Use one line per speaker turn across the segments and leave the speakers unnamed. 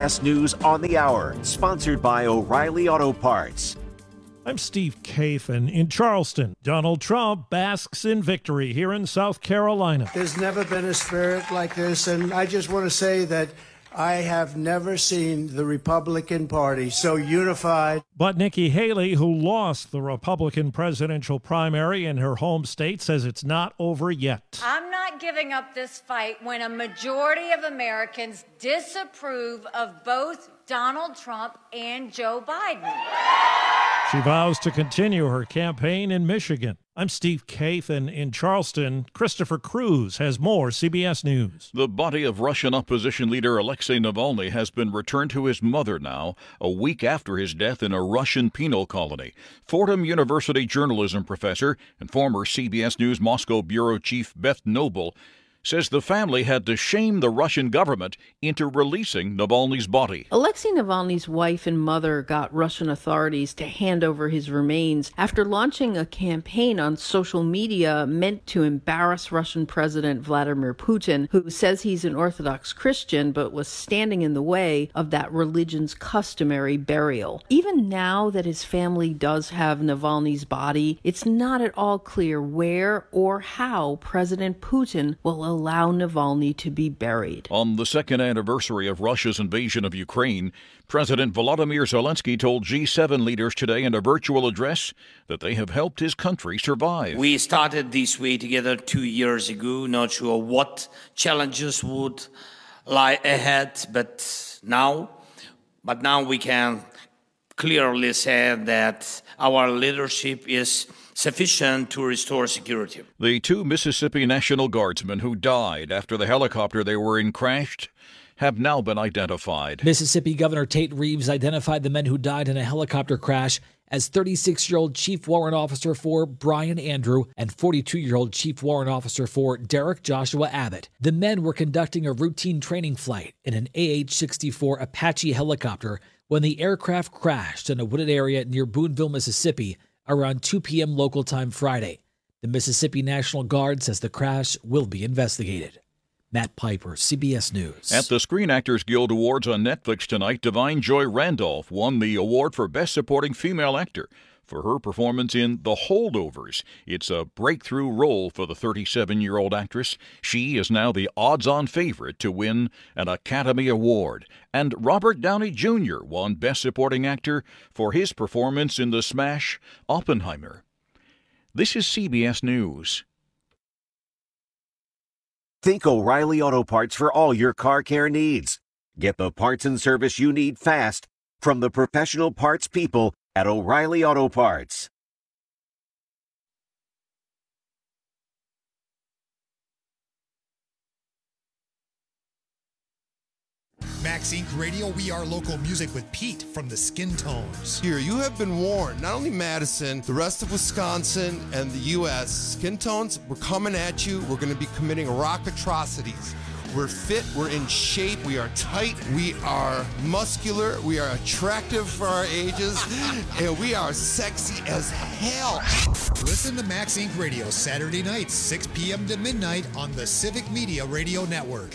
CBS News on the Hour, sponsored by O'Reilly Auto Parts.
I'm Steve Kathan in Charleston. Donald Trump basks in victory here in South Carolina.
There's never been a spirit like this, and I just want to say that I have never seen the Republican Party so unified.
But Nikki Haley, who lost the Republican presidential primary in her home state, says it's not over yet.
I'm not giving up this fight when a majority of Americans disapprove of both Donald Trump and Joe Biden.
She vows to continue her campaign in Michigan. I'm Steve Kathan in Charleston. Christopher Cruz has more CBS News.
The body of Russian opposition leader Alexei Navalny has been returned to his mother now, a week after his death in a Russian penal colony. Fordham University journalism professor and former CBS News Moscow bureau chief Beth Noble says the family had to shame the Russian government into releasing Navalny's body.
Alexei Navalny's wife and mother got Russian authorities to hand over his remains after launching a campaign on social media meant to embarrass Russian President Vladimir Putin, who says he's an Orthodox Christian but was standing in the way of that religion's customary burial. Even now that his family does have Navalny's body, it's not at all clear where or how President Putin will allow Navalny to be buried.
On the second anniversary of Russia's invasion of Ukraine, President Volodymyr Zelensky told G7 leaders today in a virtual address that they have helped his country survive.
We started this way together 2 years ago, not sure what challenges would lie ahead, but now we can clearly say that our leadership is sufficient to restore security.
The two Mississippi National Guardsmen who died after the helicopter they were in crashed have now been identified.
Mississippi Governor Tate Reeves identified the men who died in a helicopter crash as 36-year-old Chief Warrant Officer for Brian Andrew and 42-year-old Chief Warrant Officer for Derek Joshua Abbott. The men were conducting a routine training flight in an AH-64 Apache helicopter when the aircraft crashed in a wooded area near Boonville, Mississippi, around 2 p.m. local time Friday. The Mississippi National Guard says the crash will be investigated. Matt Piper, CBS News.
At the Screen Actors Guild Awards on Netflix tonight, Divine Joy Randolph won the award for Best Supporting Female Actor for her performance in The Holdovers. It's a breakthrough role for the 37-year-old actress. She is now the odds-on favorite to win an Academy Award. And Robert Downey Jr. won Best Supporting Actor for his performance in the smash Oppenheimer. This is CBS News.
Think O'Reilly Auto Parts for all your car care needs. Get the parts and service you need fast from the professional parts people at O'Reilly Auto Parts.
Max Inc. Radio, we are local music with Pete from the Skin Tones.
Here, you have been warned. Not only Madison, the rest of Wisconsin and the U.S. Skin Tones, we're coming at you. We're going to be committing rock atrocities. We're fit, we're in shape, we are tight, we are muscular, we are attractive for our ages, and we are sexy as hell.
Listen to Max Inc. Radio Saturday nights, 6 p.m. to midnight on the Civic Media Radio Network.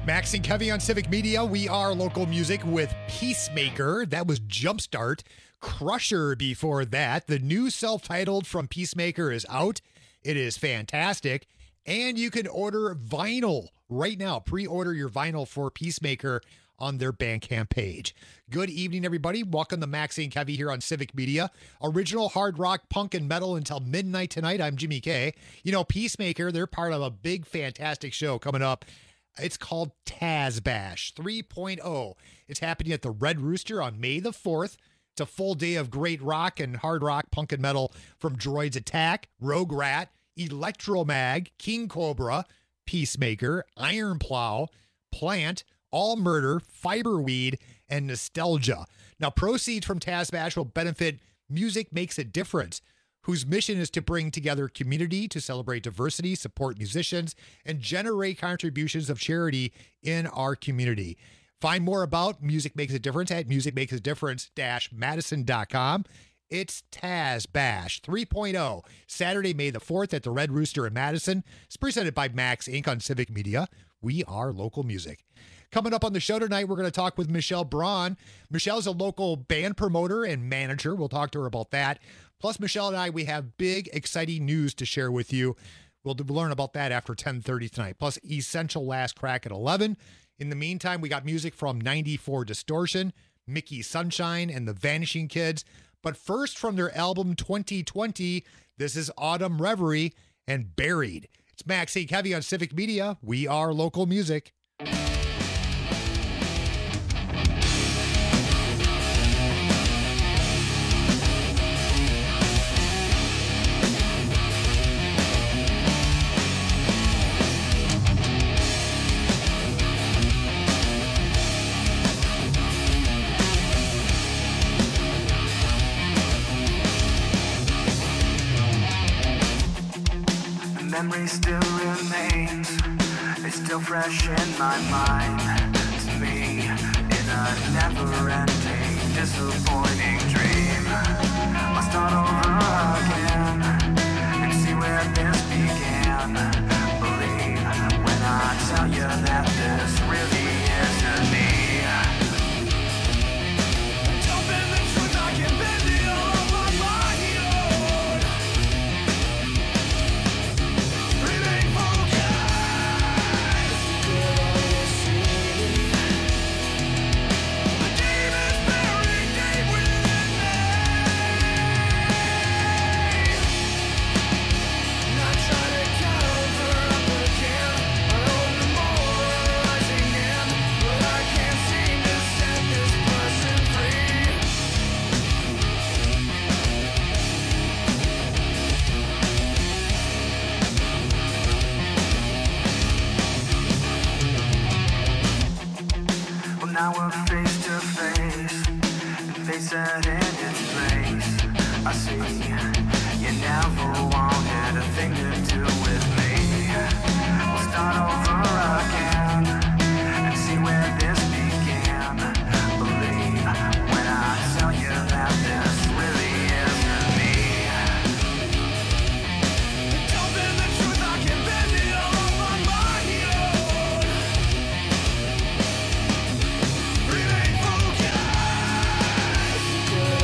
Max and Kevy on Civic Media. We are local music with Peacemaker. That was Jumpstart. Crusher before that. The new self-titled from Peacemaker is out. It is fantastic. And you can order vinyl right now. Pre-order your vinyl for Peacemaker on their Bandcamp page. Good evening, everybody. Welcome to Maxie and Kevy here on Civic Media. Original hard rock, punk, and metal until midnight tonight. I'm Jimmy K. You know, Peacemaker, they're part of a big, fantastic show coming up. It's called Taz Bash 3.0. It's happening at the Red Rooster on May the 4th. It's a full day of great rock and hard rock, punk, and metal from Droids Attack, Rogue Rat, Electromag, King Cobra, Peacemaker, Iron Plow, Plant, All Murder, Fiberweed, and Nostalgia. Now, proceeds from Taz Bash will benefit Music Makes a Difference, whose mission is to bring together community to celebrate diversity, support musicians, and generate contributions of charity in our community. Find more about Music Makes a Difference at musicmakesadifference-madison.com. It's Taz Bash 3.0, Saturday, May the 4th at the Red Rooster in Madison. It's presented by Max Inc. on Civic Media. We are local music. Coming up on the show tonight, we're going to talk with Michelle Braun. Michelle's a local band promoter and manager. We'll talk to her about that. Plus, Michelle and I, we have big, exciting news to share with you. We'll learn about that after 10:30 tonight. Plus, Essential Last Crack at 11. In the meantime, we got music from 94 Distortion, Mickey Sunshine, and the Vanishing Kids. But first, from their album 2020, this is Autumn Reverie and Buried. It's Max A. Kevy on Civic Media. We are local music.
Memory still remains, it's still fresh in my mind. To me, in a never-ending, disappointing dream, I'll start over again and see where this began. Believe when I tell you that this really isn't me. Don't bend the truth, I can bend it all on my own. Remain focused. The demon's buried deep within me. Not trying to cover up again. I own the more rising in, but I can't seem to set this person free. Well, now we're face to face, and face set in its place. I see you never wanted a thing to do with me. We'll start over again and see where this began. Believe when I tell you that this really isn't me. Don't bend the truth, I can bend it all on my own. Remain focused.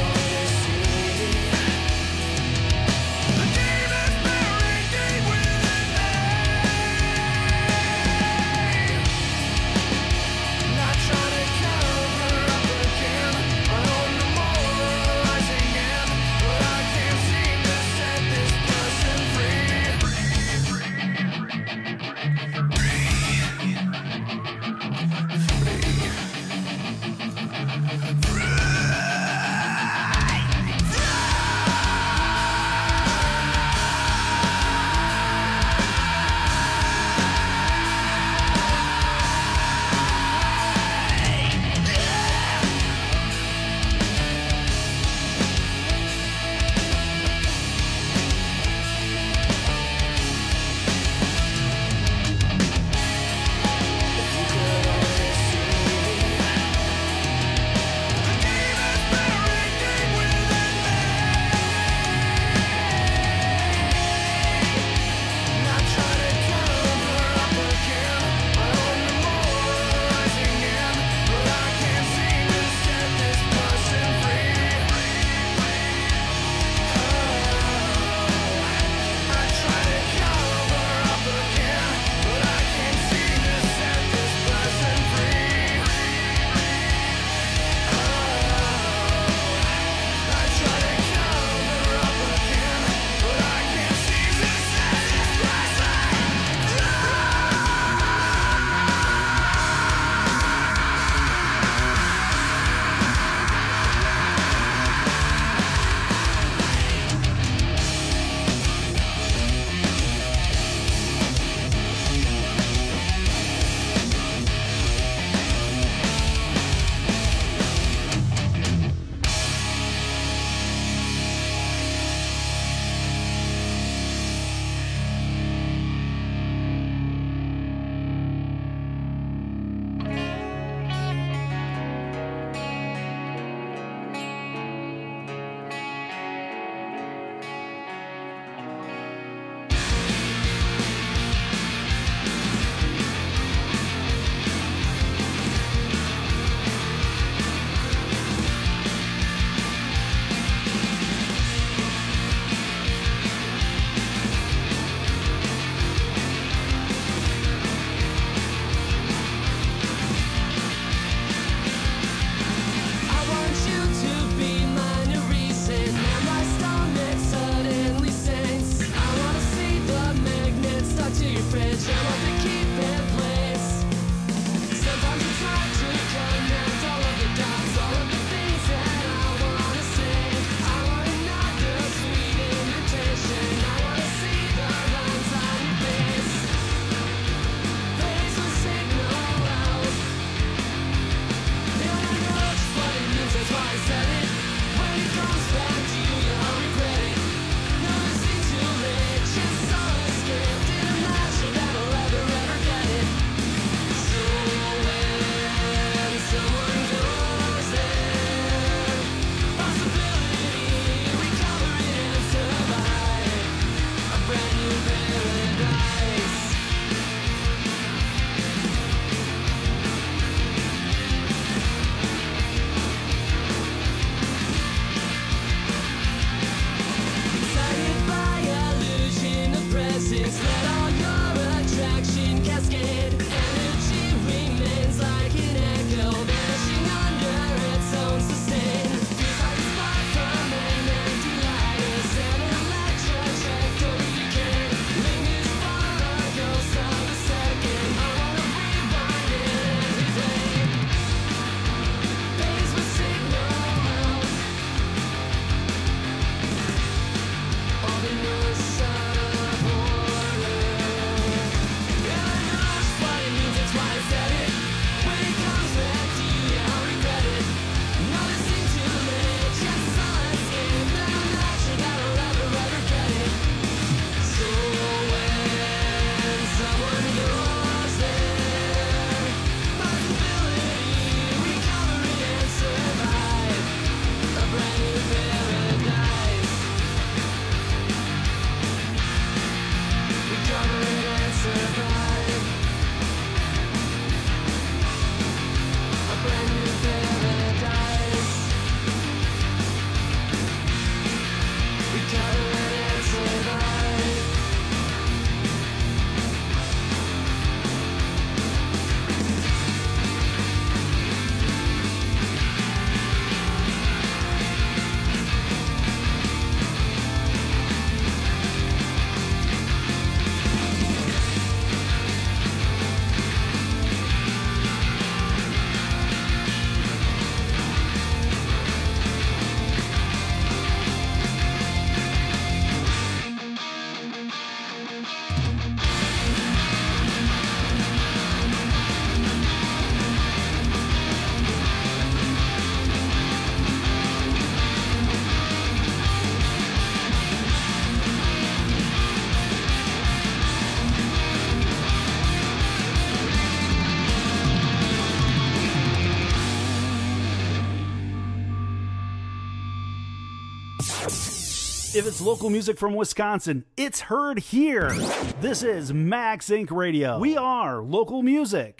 If it's local music from Wisconsin, it's heard here. This is Max Inc. Radio. We are local music.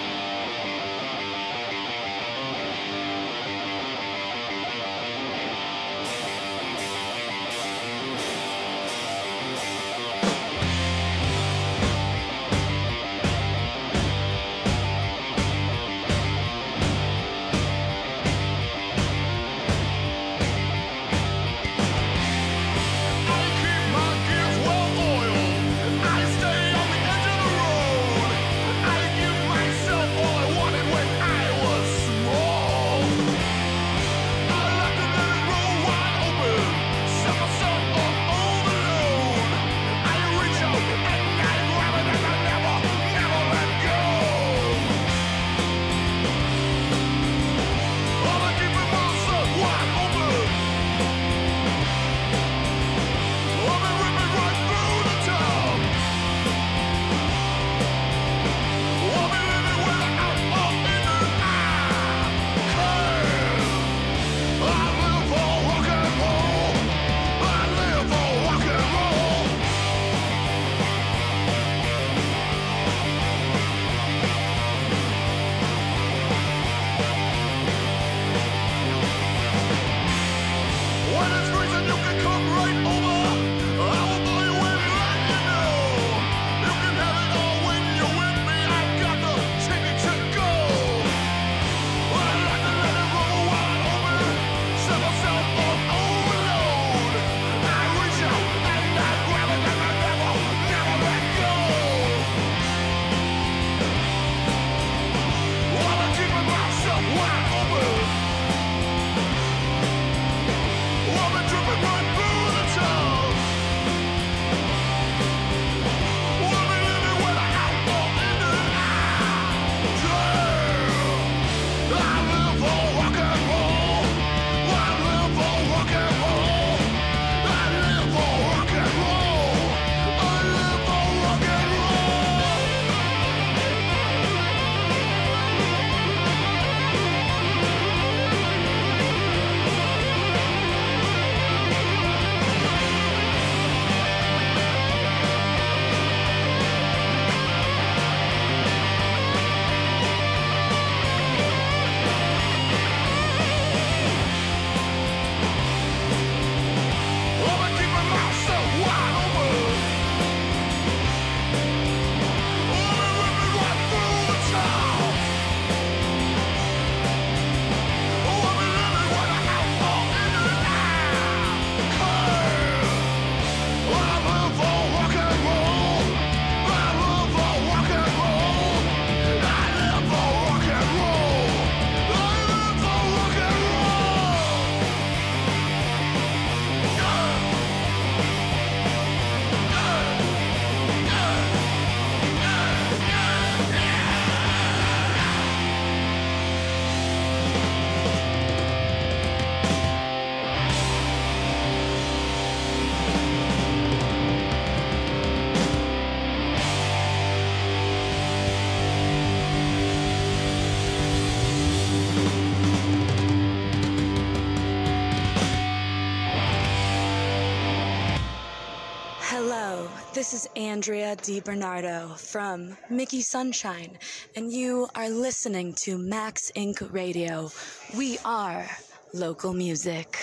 This is Andrea DiBernardo from Mickey Sunshine, and you are listening to Max Inc. Radio. We are local music.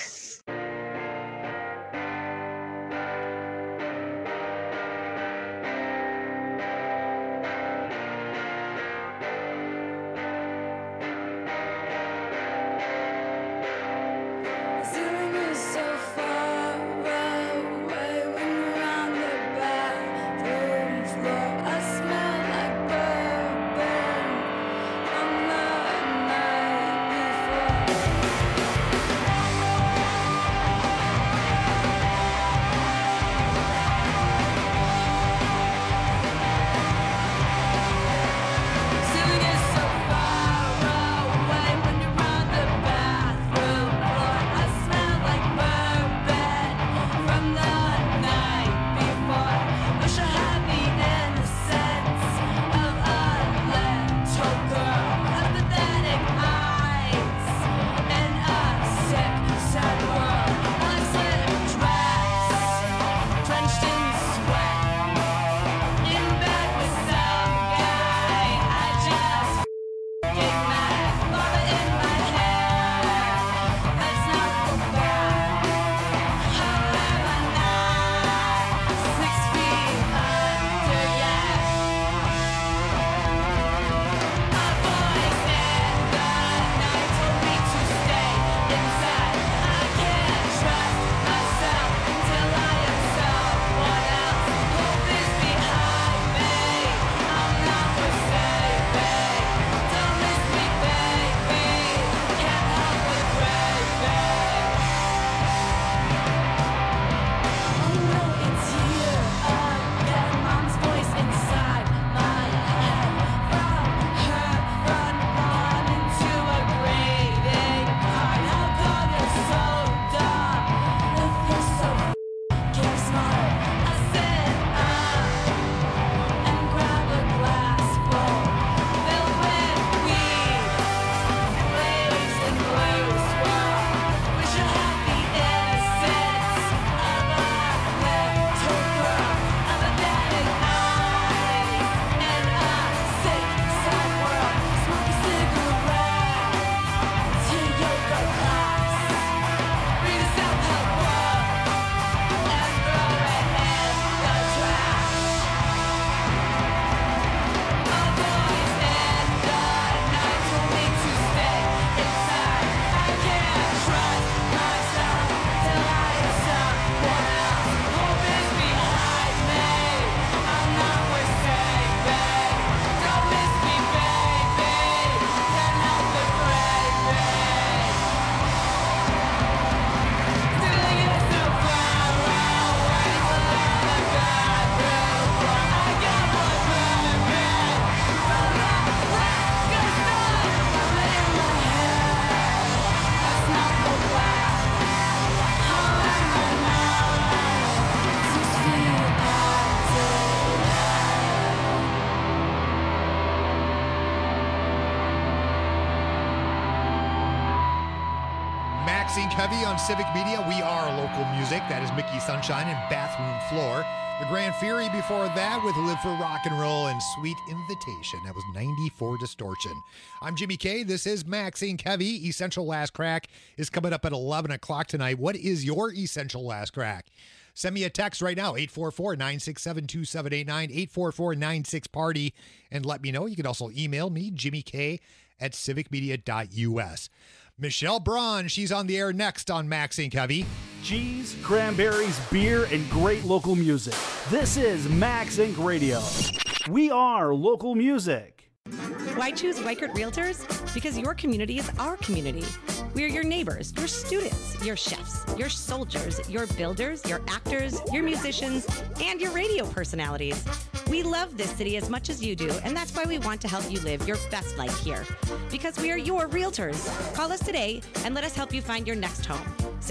Before
Max Inc. Heavy on Civic Media. We are local music. That is Mickey Sunshine and Bathroom Floor. The Grand Fury before that with Live for Rock and Roll and Sweet Invitation. That was 94 Distortion. I'm Jimmy K. This is Max Inc. Heavy. Essential Last Crack is coming up at 11 o'clock tonight. What is your Essential Last Crack? Send me a text right now, 844-967-2789, 844-96-PARTY, and let me know. You can also email me, Jimmy K, at civicmedia.us. Michelle Braun, she's on the air next on Max Inc. Heavy.
Cheese, cranberries, beer, and great local music. This is Max Inc. Radio. We are local music.
Why choose Weichert Realtors? Because your community is our community. We are your neighbors, your students, your chefs, your soldiers, your builders, your actors, your musicians, and your radio personalities. We love this city as much as you do, and that's why we want to help you live your best life here. Because we are your realtors. Call us today and let us help you find your next home.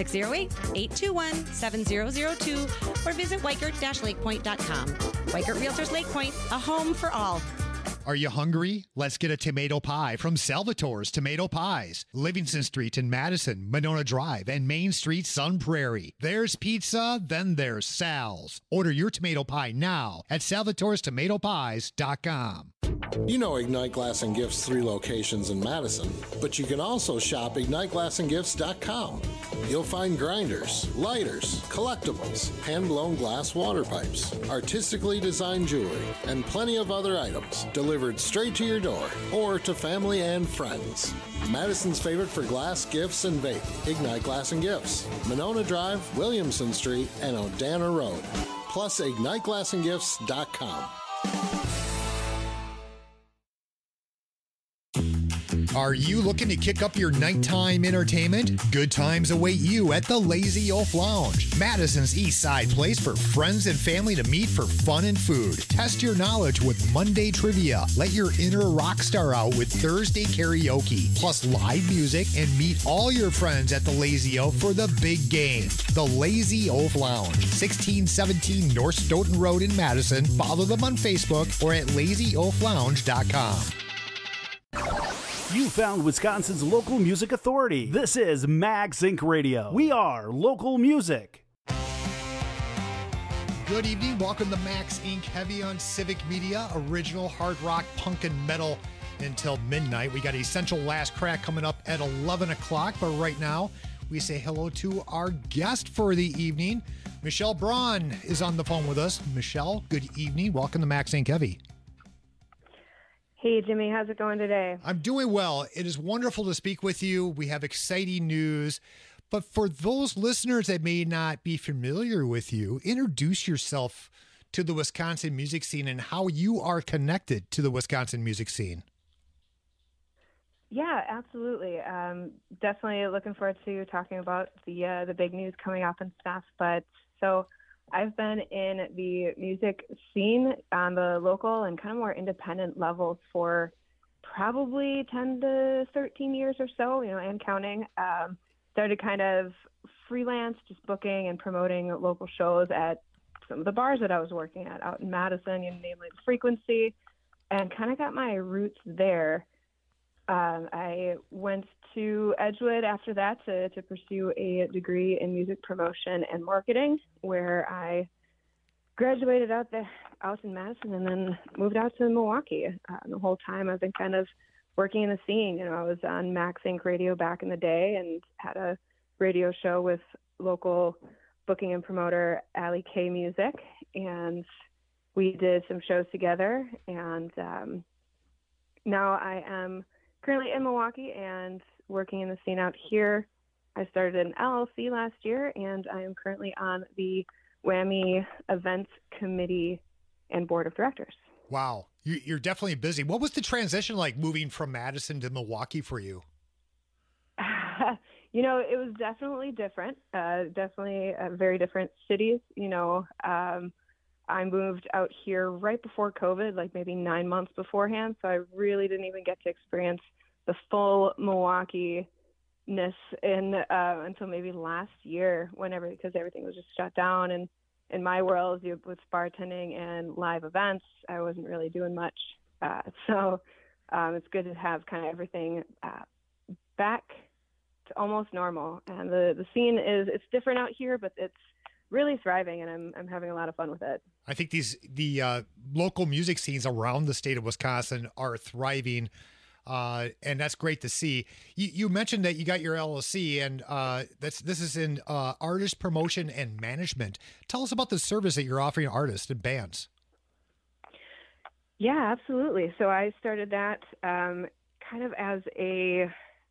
608-821-7002 or visit Weichert-lakepoint.com. Weichert Realtors Lake Point, a home for all.
Are you hungry? Let's get a tomato pie from Salvatore's Tomato Pies. Livingston Street in Madison, Monona Drive, and Main Street, Sun Prairie. There's pizza, then there's Sal's. Order your tomato pie now at salvatorestomatopies.com.
You know Ignite Glass and Gifts 3 locations in Madison, but you can also shop IgniteGlassandGifts.com. You'll find grinders, lighters, collectibles, hand-blown glass water pipes, artistically designed jewelry, and plenty of other items delivered straight to your door or to family and friends. Madison's favorite for glass, gifts, and vape, Ignite Glass and Gifts, Monona Drive, Williamson Street, and Odana Road. Plus IgniteGlassandGifts.com.
Are you looking to kick up your nighttime entertainment? Good times await you at the Lazy Oaf Lounge, Madison's East Side place for friends and family to meet for fun and food. Test your knowledge with Monday trivia. Let your inner rock star out with Thursday karaoke, plus live music, and meet all your friends at the Lazy Oaf for the big game. The Lazy Oaf Lounge, 1617 North Stoughton Road in Madison. Follow them on Facebook or at lazyoaflounge.com.
You found Wisconsin's local music authority. This is Max Inc. Radio. We are local music.
Good evening. Welcome to Max Inc. Heavy on Civic Media. Original hard rock, punk, and metal until midnight. We got Essential Last Crack coming up at 11 o'clock. But right now, we say hello to our guest for the evening. Michelle Braun is on the phone with us. Michelle, good evening. Welcome to Max Inc. Heavy.
Hey, Jimmy, how's it going today?
I'm doing well. It is wonderful to speak with you. We have exciting news. But for those listeners that may not be familiar with you, introduce yourself to the Wisconsin music scene and how you are connected to the Wisconsin music scene.
Yeah, absolutely. Definitely looking forward to talking about the big news coming up and stuff. But so I've been in the music scene on the local and kind of more independent levels for probably 10 to 13 years or so, and counting. Started kind of freelance, just booking and promoting local shows at some of the bars that I was working at out in Madison, namely The Frequency, and kind of got my roots there. I went to Edgewood after that to pursue a degree in music promotion and marketing, where I graduated out in Madison and then moved out to Milwaukee. The whole time I've been kind of working in the scene. I was on Max Inc. Radio back in the day and had a radio show with local booking and promoter Allie K Music, and we did some shows together. And now I am currently in Milwaukee and working in the scene out here. I started an LLC last year, and I am currently on the WWAMI Events Committee and Board of Directors.
Wow. You're definitely busy. What was the transition like moving from Madison to Milwaukee for you?
It was definitely different. Definitely very different cities. I moved out here right before COVID, like maybe 9 months beforehand. So I really didn't even get to experience the full Milwaukee-ness until maybe last year, because everything was just shut down. And in my world, with bartending and live events, I wasn't really doing much. So it's good to have kind of everything back almost normal. And the scene it's different out here, but it's really thriving, and I'm having a lot of fun with it.
I think the local music scenes around the state of Wisconsin are thriving, and that's great to see. You mentioned that you got your LLC, and this is in artist promotion and management. Tell us about the service that you're offering artists and bands.
Yeah, absolutely. So I started that kind of as a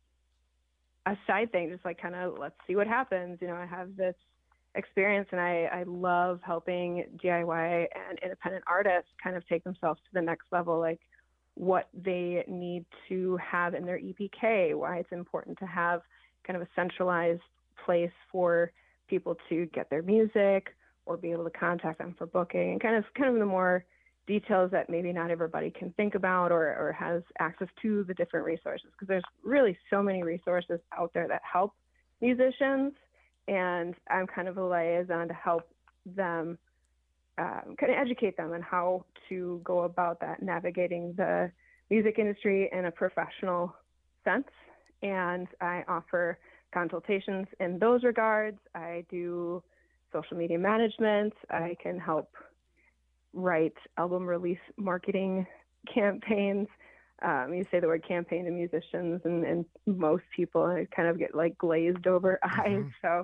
side thing, just like kind of let's see what happens. I have this experience, and I love helping DIY and independent artists kind of take themselves to the next level, like what they need to have in their EPK, why it's important to have kind of a centralized place for people to get their music or be able to contact them for booking, and kind of the more details that maybe not everybody can think about or has access to the different resources, because there's really so many resources out there that help musicians. And I'm kind of a liaison to help them, kind of educate them on how to go about that, navigating the music industry in a professional sense. And I offer consultations in those regards. I do social media management. I can help write album release marketing campaigns. You say the word campaign to musicians, and most people kind of get like glazed over eyes. So,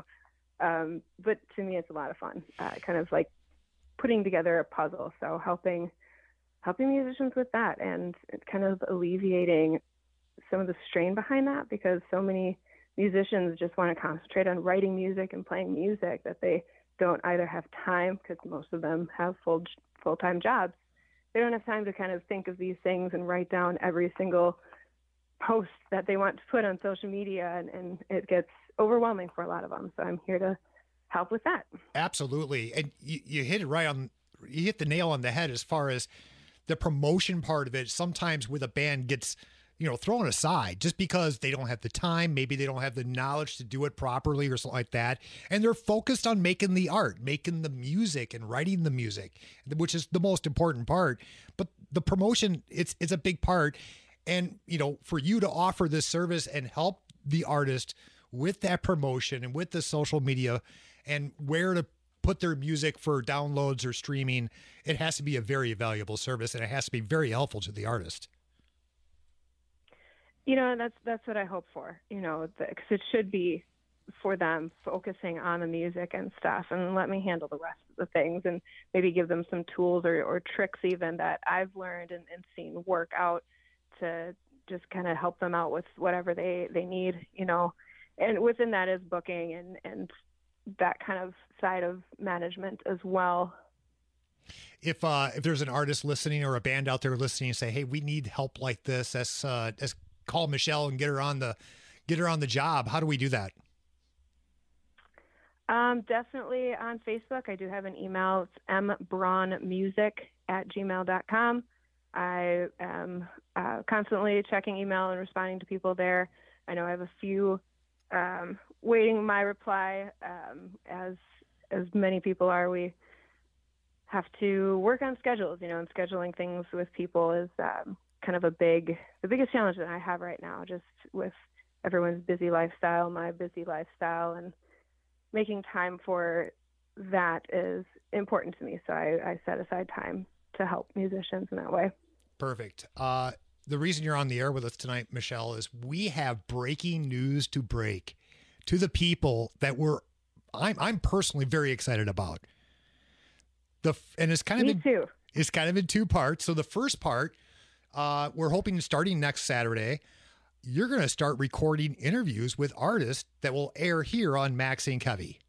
but to me, it's a lot of fun, kind of like putting together a puzzle. So helping musicians with that, and kind of alleviating some of the strain behind that, because so many musicians just want to concentrate on writing music and playing music that they don't either have time, because most of them have full-time jobs. They don't have time to kind of think of these things and write down every single post that they want to put on social media, and it gets overwhelming for a lot of them. So I'm here to help with that.
Absolutely. And you hit it you hit the nail on the head as far as the promotion part of it. Sometimes with a band gets, thrown aside just because they don't have the time. Maybe they don't have the knowledge to do it properly or something like that. And they're focused on making the art, making the music and writing the music, which is the most important part. But the promotion, it's a big part. And, for you to offer this service and help the artist with that promotion and with the social media and where to put their music for downloads or streaming, it has to be a very valuable service, and it has to be very helpful to the artist.
That's what I hope for, because it should be for them focusing on the music and stuff, and let me handle the rest of the things, and maybe give them some tools or tricks even that I've learned and seen work out to just kind of help them out with whatever they need, and within that is booking and that kind of side of management as well.
If there's an artist listening or a band out there listening and say, hey, we need help like this, let's call Michelle and get her on the job. How do we do that?
Definitely on Facebook. I do have an email. It's mbraunmusic@gmail.com. I am constantly checking email and responding to people there. I know I have a few waiting my reply. As many people are, we have to work on schedules, and scheduling things with people is kind of the biggest challenge that I have right now, just with everyone's busy lifestyle, my busy lifestyle, and making time for that is important to me. So I set aside time to help musicians in that way.
Perfect. The reason you're on the air with us tonight, Michelle, is we have breaking news to break to the people that I'm personally very excited about. And it's kind of it's kind of in two parts. So the first part, we're hoping starting next Saturday, you're going to start recording interviews with artists that will air here on Max Inc. Heavy.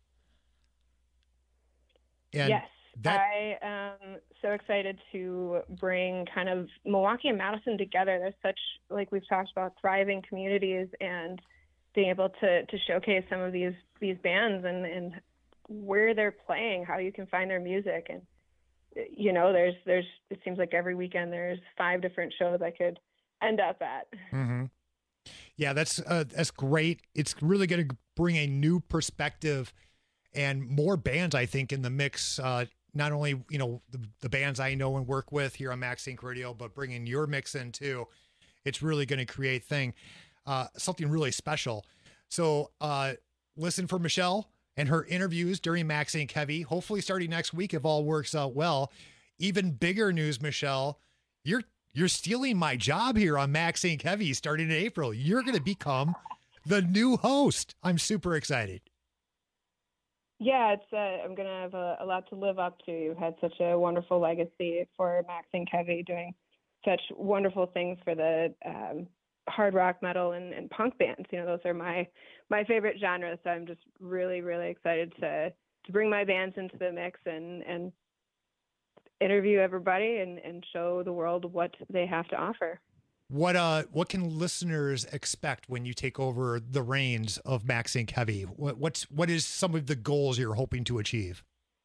And
yes, I am so excited to bring kind of Milwaukee and Madison together. There's such, like we've talked about, thriving communities, and being able to showcase some of these bands and where they're playing, how you can find their music. And there's it seems like every weekend there's 5 different shows I could end up at.
Mm-hmm. Yeah, that's great. It's really going to bring a new perspective and more bands, I think, in the mix. Not only, the bands I know and work with here on Max Inc. Radio, but bringing your mix in too. It's really going to create something really special. So listen for Michelle and her interviews during Max Inc. Heavy, hopefully starting next week if all works out well. Even bigger news, Michelle, you're stealing my job here on Max Inc. Heavy starting in April. You're going to become the new host. I'm super excited.
Yeah, it's I'm going to have a lot to live up to. You've had such a wonderful legacy for Max Inc. Heavy, doing such wonderful things for the hard rock, metal, and punk bands. You know, those are my favorite genres. So I'm just really, really excited to bring my bands into the mix and interview everybody and show the world what they have to offer.
What can listeners expect when you take over the reins of Max Inc. Heavy? What is some of the goals you're hoping to achieve?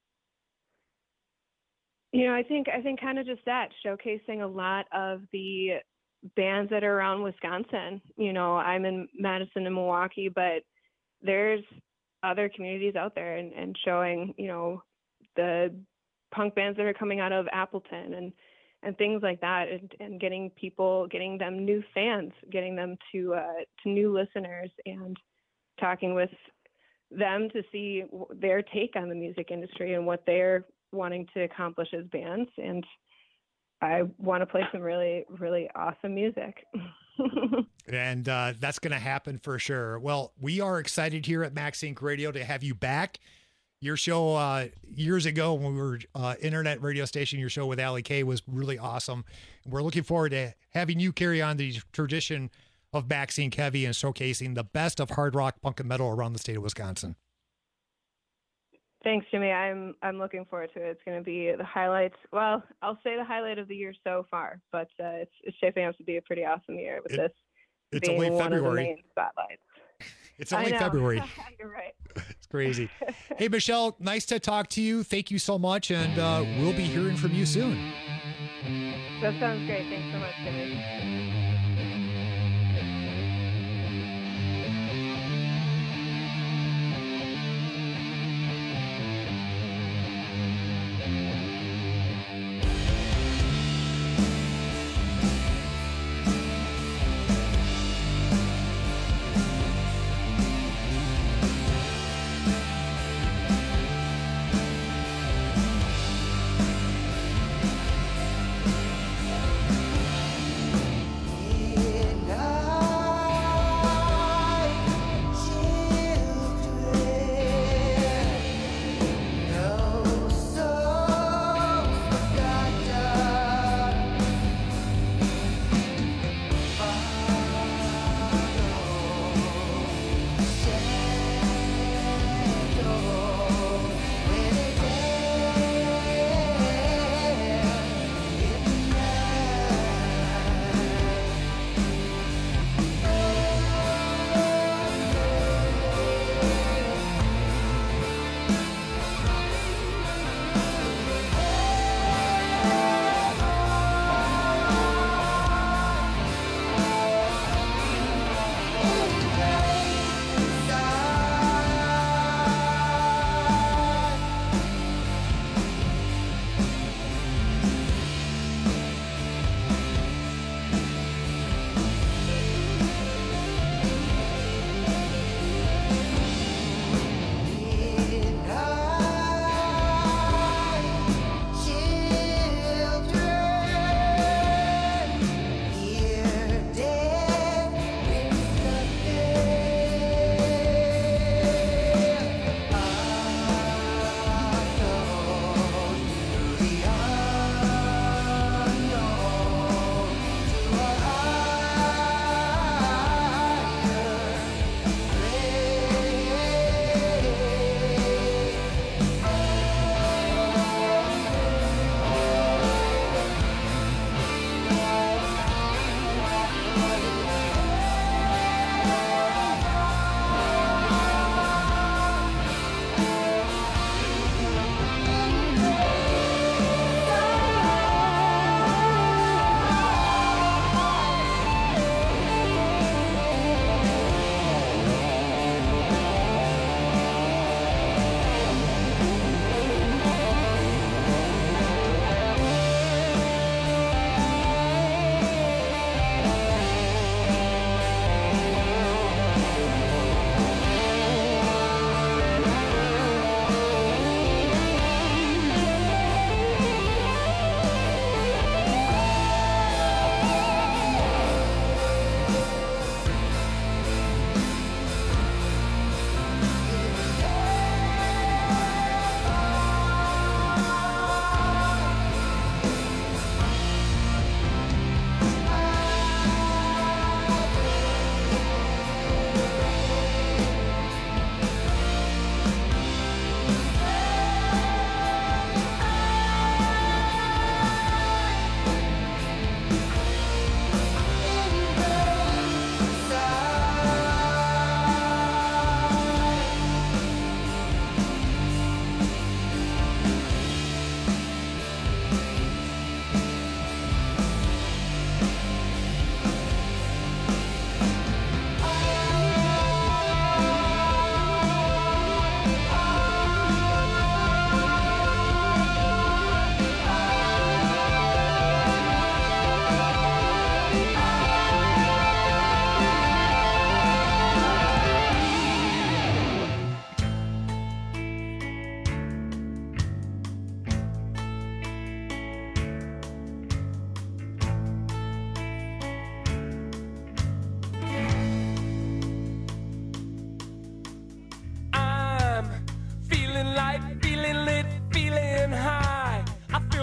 You know, I think kind of just that, showcasing a lot of the bands that are around Wisconsin. You know, I'm in Madison and Milwaukee, but there's other communities out there and showing, you know, the punk bands that are coming out of Appleton and things like that, and getting them new fans, getting them to new listeners, and talking with them to see their take on the music industry and what they're wanting to accomplish as bands. And I want to play some really, really awesome music.
And that's going to happen for sure. Well, we are excited here at Max Inc. Radio to have you back. Your show years ago when we were internet radio station, your show with Allie Kay was really awesome. And we're looking forward to having you carry on the tradition of Max Inc. Heavy and showcasing the best of hard rock, punk, and metal around the state of Wisconsin.
Thanks, Jimmy. I'm looking forward to it. It's going to be the highlights. Well, I'll say the highlight of the year so far, but it's shaping up to be a pretty awesome year with this
it's
being
only
one
February.
of the main spotlights.
It's only February.
You're right.
It's crazy. Hey, Michelle, nice to talk to you. Thank you so much, and we'll be hearing from you soon.
That sounds great. Thanks so much, Jimmy.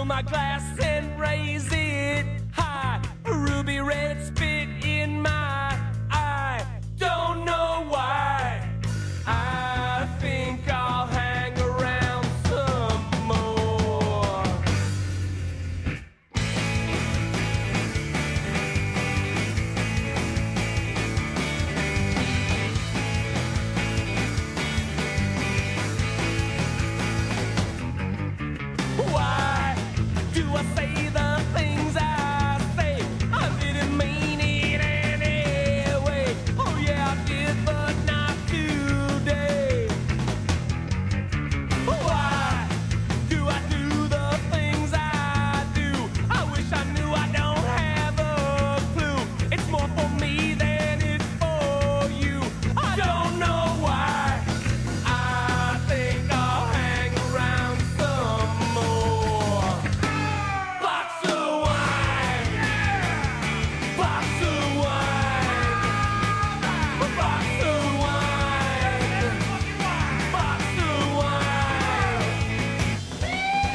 my glass and raise it high. Ruby red spit in my eye. Don't know why. I think I'll hang around some more. Why do I say the things I say? I didn't mean it anyway. Oh yeah, I did, but not today. Why do I do the things I do? I wish I knew, I don't have a clue. It's more for me than it's for you. I don't know why. I think I'll hang around some more. Box of wine. Box of wine. Box of wine. Box of wine.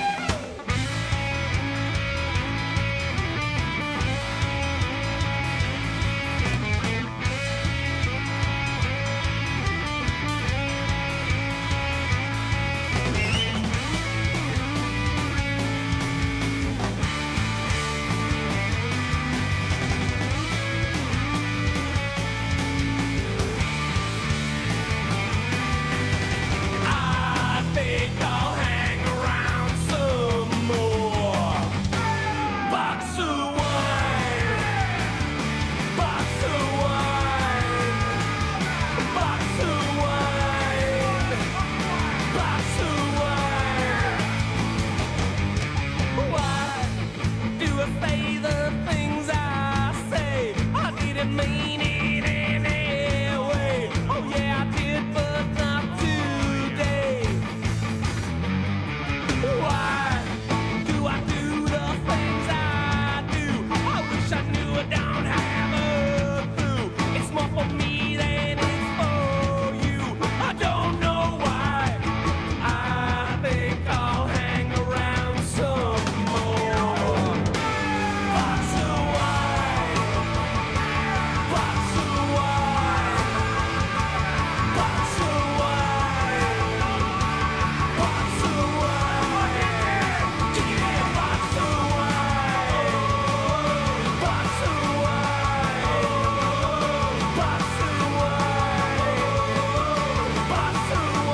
I think I'll hang around some more. Box of wine. Box of wine. Box of wine. Box of wine. Why do I say the things I say? I didn't mean it anyway. Oh yeah, I did, but not today. Why do I do the things I do? I wish I knew, I don't have a clue. It's more for me than it's for you. I don't know why. I think I'll hang around some more. Box of wine. Box of wine. Box of wine. Box of wine. Give me a box of wine. Box of wine. Box of wine. Box of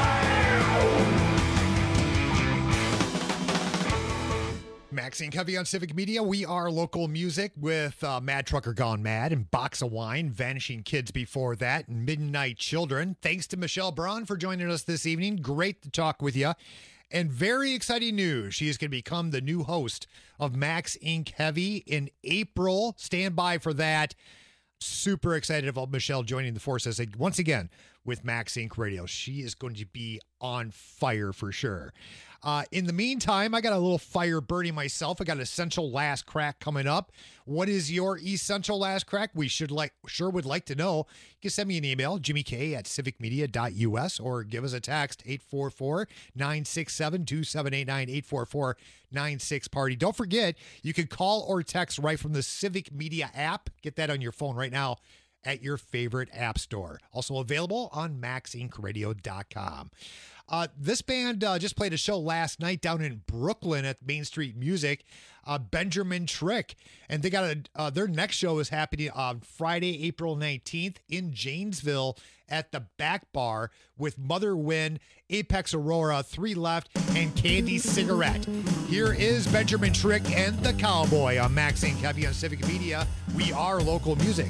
wine.
Maxine Covey on Civic Media. We are local music with Mad Trucker Gone Mad and Box of Wine, Vanishing Kids before that, and Midnight Children. Thanks to Michelle Braun for joining us this evening. Great to talk with you. And very exciting news. She is going to become the new host of Max Inc. Heavy in April. Stand by for that. Super excited about Michelle joining the forces once again with Max Inc. Radio. She is going to be on fire for sure. In the meantime, I got a little fire burning myself. I got Essential Last Crack coming up. What is your Essential Last Crack? We sure would like to know. You can send me an email, jimmyk@civicmedia.us, or give us a text, 844-967-2789, 844-96-PARTY. Don't forget, you can call or text right from the Civic Media app. Get that on your phone right now at your favorite app store. Also available on maxincradio.com. This band just played a show last night down in Brooklyn at Main Street Music, Benjamin Trick, and they got their next show is happening on Friday, April 19th in Janesville at the Back Bar with Mother Win, Apex Aurora, Three Left, and Candy Cigarette. Here is Benjamin Trick and the Cowboy on Max Inc. Heavy on Civic Media. We are local music.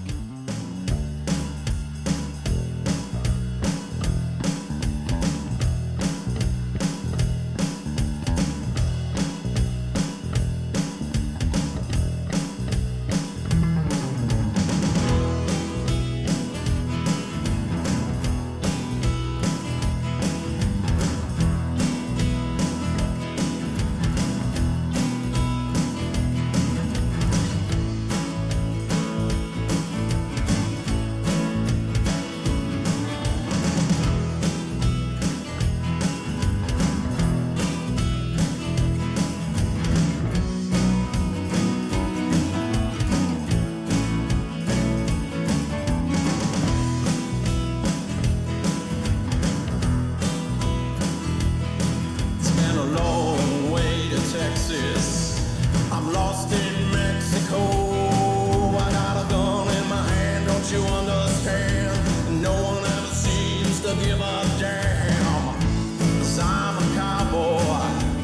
understand. No one ever seems to give a damn. 'Cause I'm a cowboy,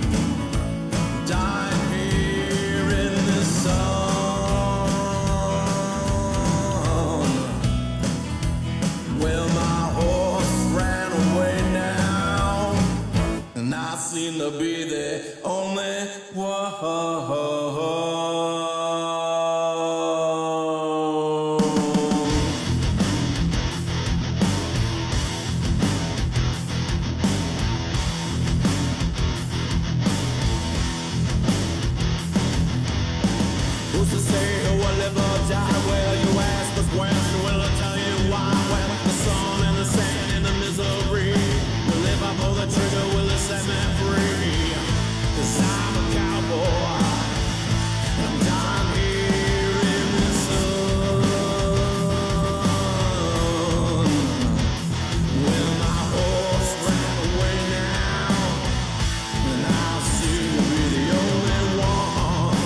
dying here in the sun. Well, my horse ran away now, and I seem to be the only one. Who's to say who will live or die? Well, you ask us when, will I tell you why? Well, the sun and the sand and the misery will live up on the trigger, will it set me free? 'Cause I'm a cowboy, and I'm down here in the sun. Well, my horse ran away now, and I seem to be the only one.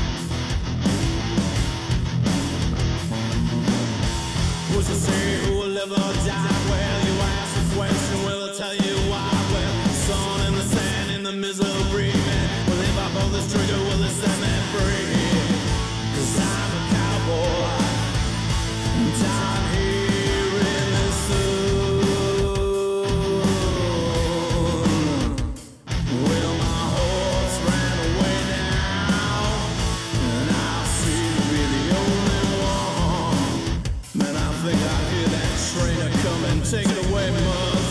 Who's to say who will live or die? Well, you ask the question, will I tell you why? Well, the sun and the sand and the misery, man, will live up on this trigger, will it set me free? 'Cause I'm a cowboy, down here in the sun. Well, my horse ran away now, and I seem to be the only one. Man, I think I hear that train a-coming. Take it away, Muzz.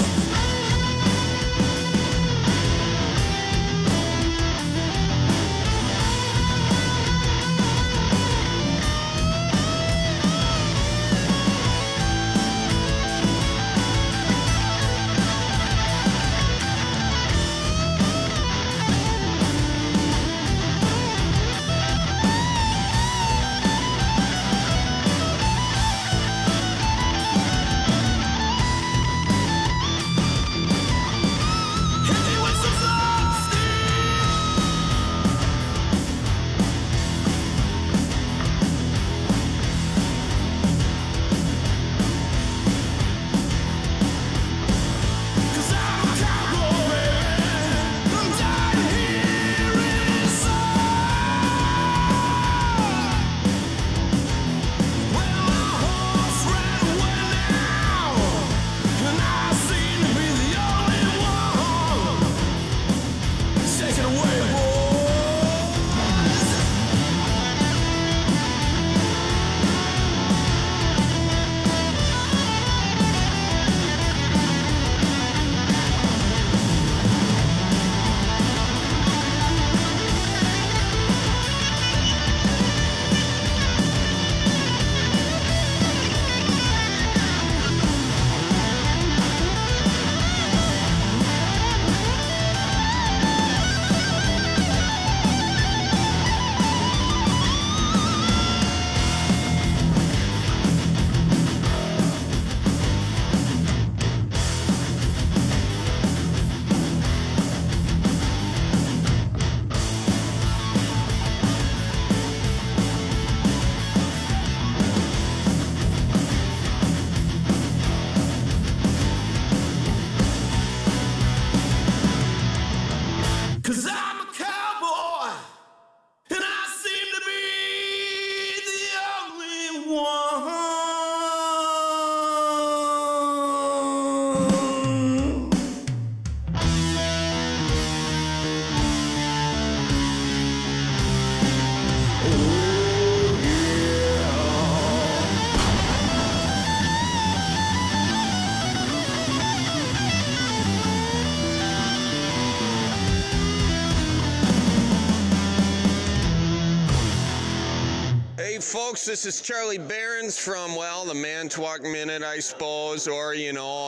folks, this is Charlie Behrens from, well, the Manitowoc Minute, I suppose, or, you know,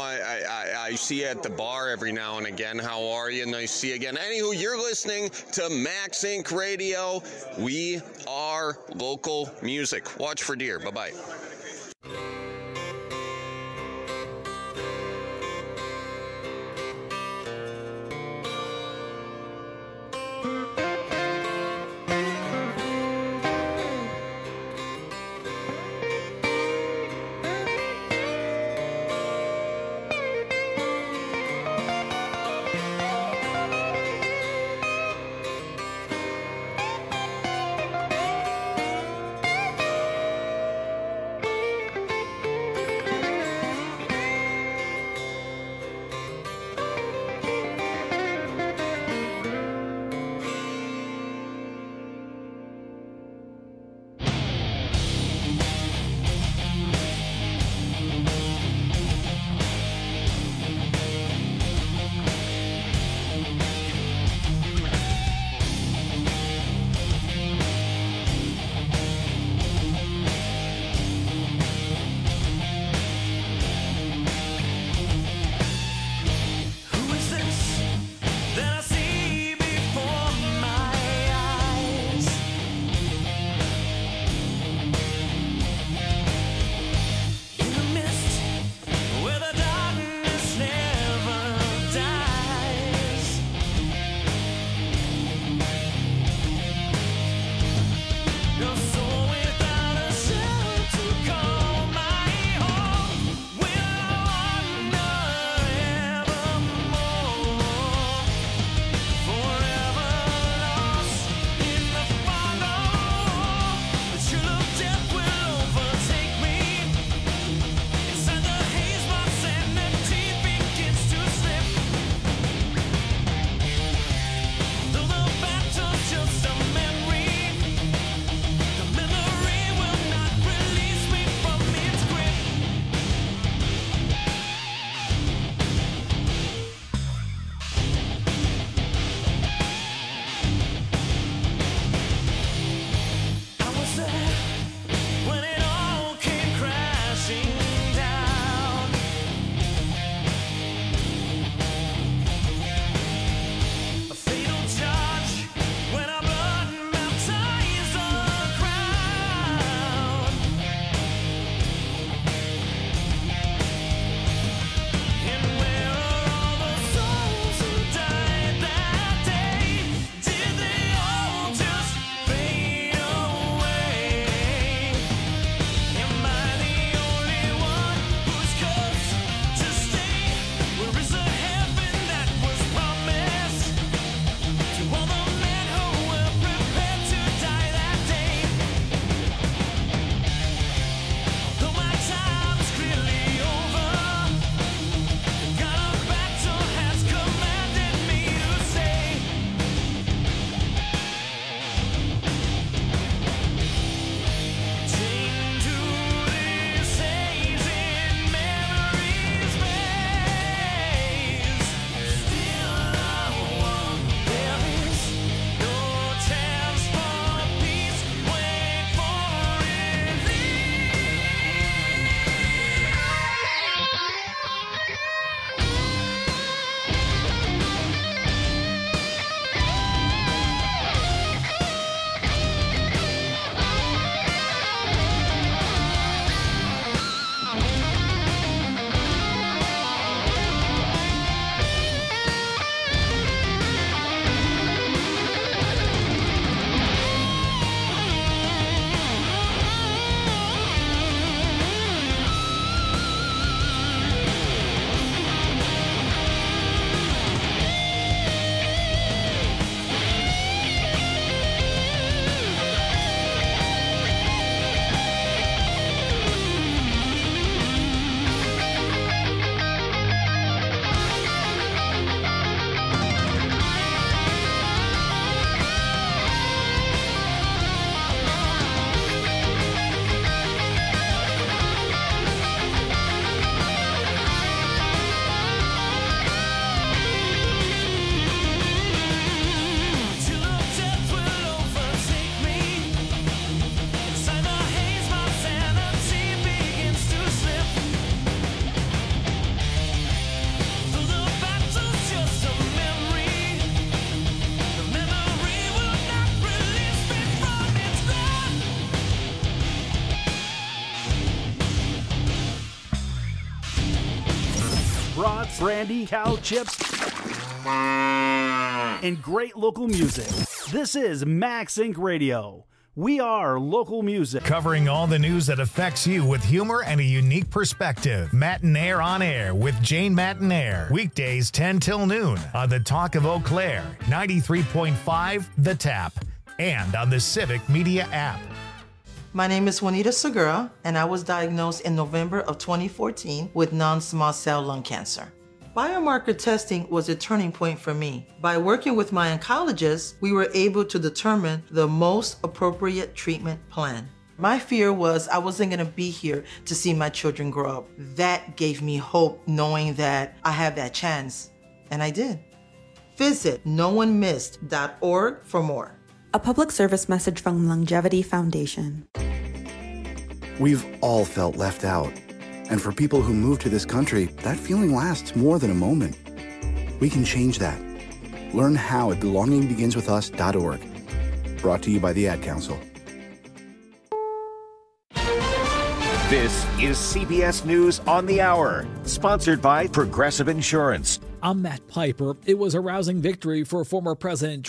I see you at the bar every now and again. How are you? Nice to see you again. Anywho, you're listening to Max Inc. Radio. We are local music. Watch for deer. Bye-bye.
brats, brandy, cow chips, and great local music. This is Max Inc. Radio. We are local music.
Covering all the news that affects you with humor and a unique perspective. Matinaire on Air with Jane Matinaire. Weekdays 10 till noon on the Talk of Eau Claire, 93.5 The Tap, and on the Civic Media app.
My name is Juanita Segura, and I was diagnosed in November of 2014 with non-small cell lung cancer. Biomarker testing was a turning point for me. By working with my oncologist, we were able to determine the most appropriate treatment plan. My fear was I wasn't going to be here to see my children grow up. That gave me hope, knowing that I have that chance, and I did. Visit noonemissed.org for more.
A public service message from Longevity Foundation.
We've all felt left out. And for people who move to this country, that feeling lasts more than a moment. We can change that. Learn how at belongingbeginswithus.org. Brought to you by the Ad Council.
This is CBS News on the Hour, sponsored by Progressive Insurance.
I'm Matt Piper. It was a rousing victory for former President